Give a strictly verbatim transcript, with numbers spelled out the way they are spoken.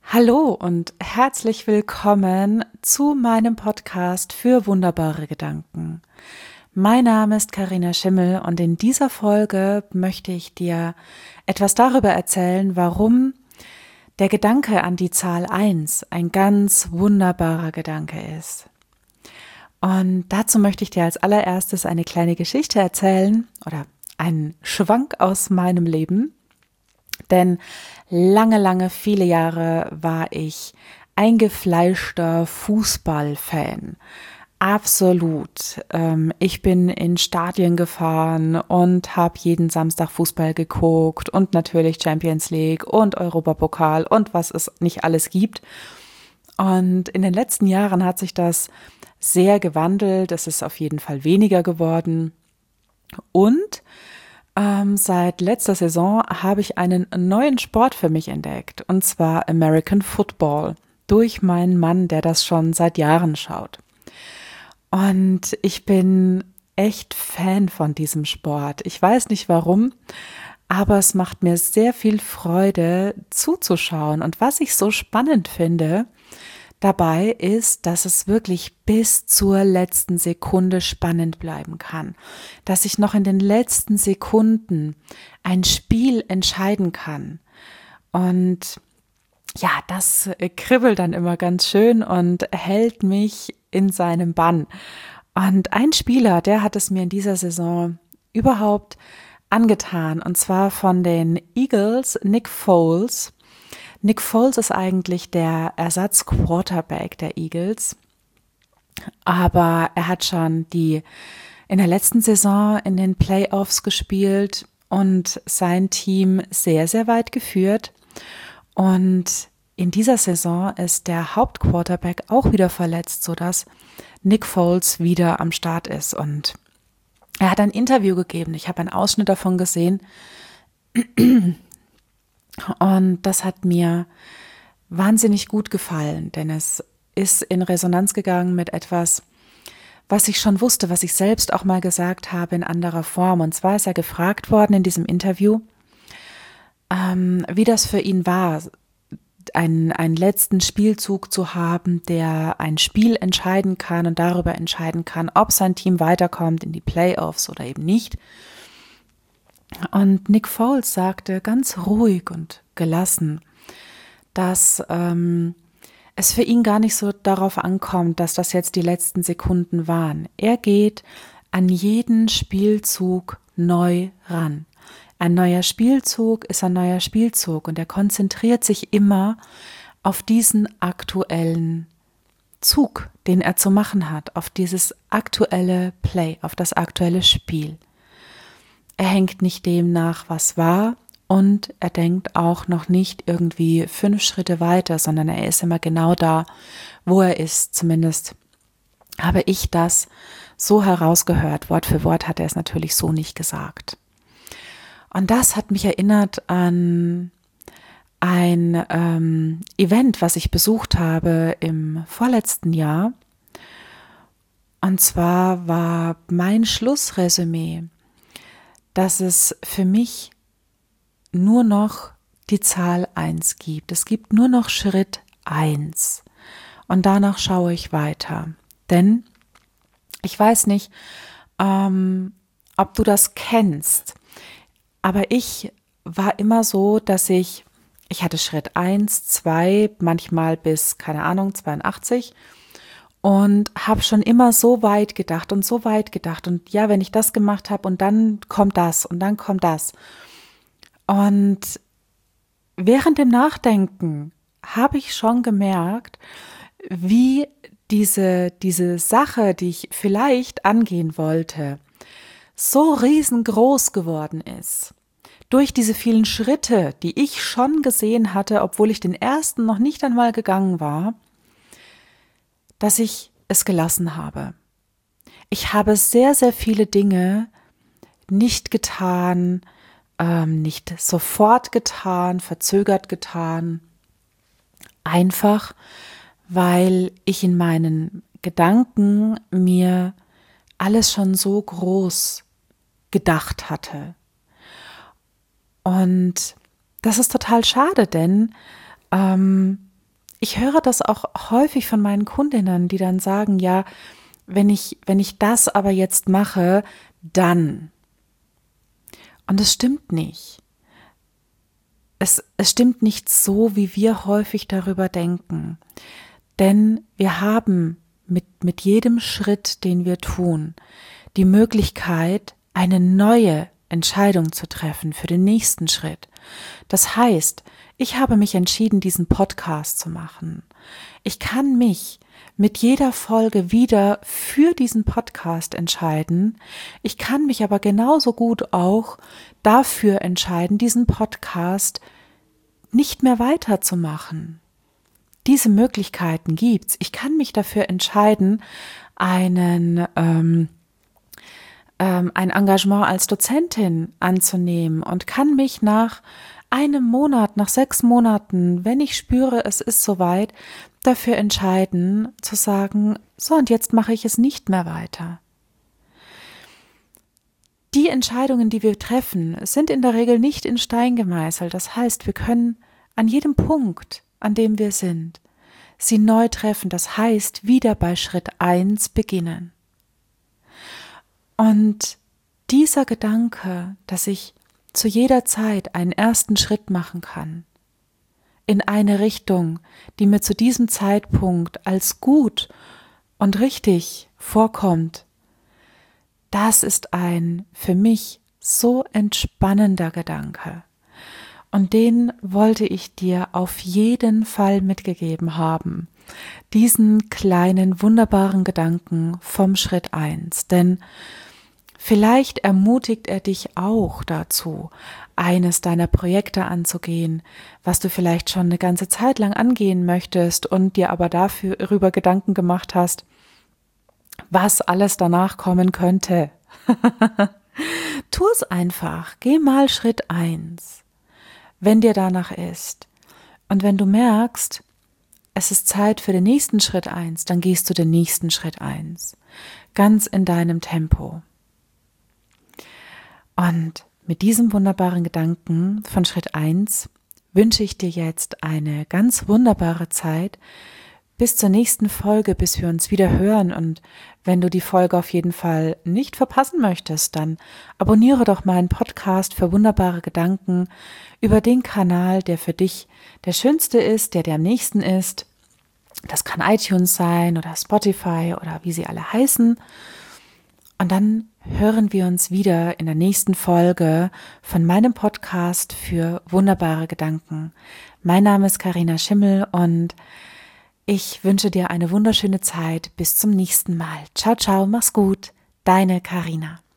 Hallo und herzlich willkommen zu meinem Podcast für wunderbare Gedanken. Mein Name ist Carina Schimmel und in dieser Folge möchte ich dir etwas darüber erzählen, warum der Gedanke an die Zahl eins ein ganz wunderbarer Gedanke ist. Und dazu möchte ich dir als allererstes eine kleine Geschichte erzählen oder einen Schwank aus meinem Leben. Denn lange, lange, viele Jahre war ich eingefleischter Fußballfan. Absolut. Ähm, ich bin in Stadien gefahren und habe jeden Samstag Fußball geguckt und natürlich Champions League und Europapokal und was es nicht alles gibt. Und in den letzten Jahren hat sich das sehr gewandelt. Es ist auf jeden Fall weniger geworden. Und Ähm, seit letzter Saison habe ich einen neuen Sport für mich entdeckt, und zwar American Football, durch meinen Mann, der das schon seit Jahren schaut. Und ich bin echt Fan von diesem Sport. Ich weiß nicht warum, aber es macht mir sehr viel Freude zuzuschauen. Und was ich so spannend finde dabei ist, dass es wirklich bis zur letzten Sekunde spannend bleiben kann, dass ich noch in den letzten Sekunden ein Spiel entscheiden kann. Und ja, das kribbelt dann immer ganz schön und hält mich in seinem Bann. Und ein Spieler, der hat es mir in dieser Saison überhaupt angetan, und zwar von den Eagles, Nick Foles. Nick Foles ist eigentlich der Ersatz-Quarterback der Eagles, aber er hat schon die in der letzten Saison in den Playoffs gespielt und sein Team sehr, sehr weit geführt. Und in dieser Saison ist der Hauptquarterback auch wieder verletzt, sodass Nick Foles wieder am Start ist. Und er hat ein Interview gegeben. Ich habe einen Ausschnitt davon gesehen. Und das hat mir wahnsinnig gut gefallen, denn es ist in Resonanz gegangen mit etwas, was ich schon wusste, was ich selbst auch mal gesagt habe in anderer Form. Und zwar ist er gefragt worden in diesem Interview, ähm, wie das für ihn war, einen, einen letzten Spielzug zu haben, der ein Spiel entscheiden kann und darüber entscheiden kann, ob sein Team weiterkommt in die Playoffs oder eben nicht. Und Nick Foles sagte ganz ruhig und gelassen, dass ähm, es für ihn gar nicht so darauf ankommt, dass das jetzt die letzten Sekunden waren. Er geht an jeden Spielzug neu ran. Ein neuer Spielzug ist ein neuer Spielzug und er konzentriert sich immer auf diesen aktuellen Zug, den er zu machen hat, auf dieses aktuelle Play, auf das aktuelle Spiel. Er hängt nicht dem nach, was war, und er denkt auch noch nicht irgendwie fünf Schritte weiter, sondern er ist immer genau da, wo er ist. Zumindest habe ich das so herausgehört. Wort für Wort hat er es natürlich so nicht gesagt. Und das hat mich erinnert an ein ähm, Event, was ich besucht habe im vorletzten Jahr. Und zwar war mein Schlussresümee, dass es für mich nur noch die Zahl eins gibt. Es gibt nur noch Schritt eins. Und danach schaue ich weiter. Denn ich weiß nicht, ähm, ob du das kennst, aber ich war immer so, dass ich, ich hatte Schritt eins, zwei, manchmal bis, keine Ahnung, zweiundachtzig, und habe schon immer so weit gedacht und so weit gedacht. Und ja, wenn ich das gemacht habe und dann kommt das und dann kommt das. Und während dem Nachdenken habe ich schon gemerkt, wie diese, diese Sache, die ich vielleicht angehen wollte, so riesengroß geworden ist. Durch diese vielen Schritte, die ich schon gesehen hatte, obwohl ich den ersten noch nicht einmal gegangen war, dass ich es gelassen habe. Ich habe sehr, sehr viele Dinge nicht getan, ähm, nicht sofort getan, verzögert getan, einfach weil ich in meinen Gedanken mir alles schon so groß gedacht hatte. Und das ist total schade, denn ähm, ich höre das auch häufig von meinen Kundinnen, die dann sagen, ja, wenn ich, wenn ich das aber jetzt mache, dann. Und es stimmt nicht. Es, es stimmt nicht so, wie wir häufig darüber denken. Denn wir haben mit, mit jedem Schritt, den wir tun, die Möglichkeit, eine neue Entscheidung zu treffen für den nächsten Schritt. Das heißt, ich habe mich entschieden, diesen Podcast zu machen. Ich kann mich mit jeder Folge wieder für diesen Podcast entscheiden. Ich kann mich aber genauso gut auch dafür entscheiden, diesen Podcast nicht mehr weiterzumachen. Diese Möglichkeiten gibt's. Ich kann mich dafür entscheiden, einen ähm, ähm, ein Engagement als Dozentin anzunehmen und kann mich nach einem Monat, nach sechs Monaten, wenn ich spüre, es ist soweit, dafür entscheiden, zu sagen, so und jetzt mache ich es nicht mehr weiter. Die Entscheidungen, die wir treffen, sind in der Regel nicht in Stein gemeißelt. Das heißt, wir können an jedem Punkt, an dem wir sind, sie neu treffen. Das heißt, wieder bei Schritt eins beginnen. Und dieser Gedanke, dass ich zu jeder Zeit einen ersten Schritt machen kann, in eine Richtung, die mir zu diesem Zeitpunkt als gut und richtig vorkommt, das ist ein für mich so entspannender Gedanke. Und den wollte ich dir auf jeden Fall mitgegeben haben. Diesen kleinen, wunderbaren Gedanken vom Schritt eins. Denn vielleicht ermutigt er dich auch dazu, eines deiner Projekte anzugehen, was du vielleicht schon eine ganze Zeit lang angehen möchtest und dir aber dafür darüber Gedanken gemacht hast, was alles danach kommen könnte. Tu es einfach. Geh mal Schritt eins, wenn dir danach ist. Und wenn du merkst, es ist Zeit für den nächsten Schritt eins, dann gehst du den nächsten Schritt eins. Ganz in deinem Tempo. Und mit diesem wunderbaren Gedanken von Schritt eins wünsche ich dir jetzt eine ganz wunderbare Zeit bis zur nächsten Folge, bis wir uns wieder hören. Und wenn du die Folge auf jeden Fall nicht verpassen möchtest, dann abonniere doch meinen Podcast für wunderbare Gedanken über den Kanal, der für dich der schönste ist, der dir am nächsten ist. Das kann iTunes sein oder Spotify oder wie sie alle heißen. Und dann hören wir uns wieder in der nächsten Folge von meinem Podcast für wunderbare Gedanken. Mein Name ist Carina Schimmel und ich wünsche dir eine wunderschöne Zeit. Bis zum nächsten Mal. Ciao, ciao, mach's gut. Deine Carina.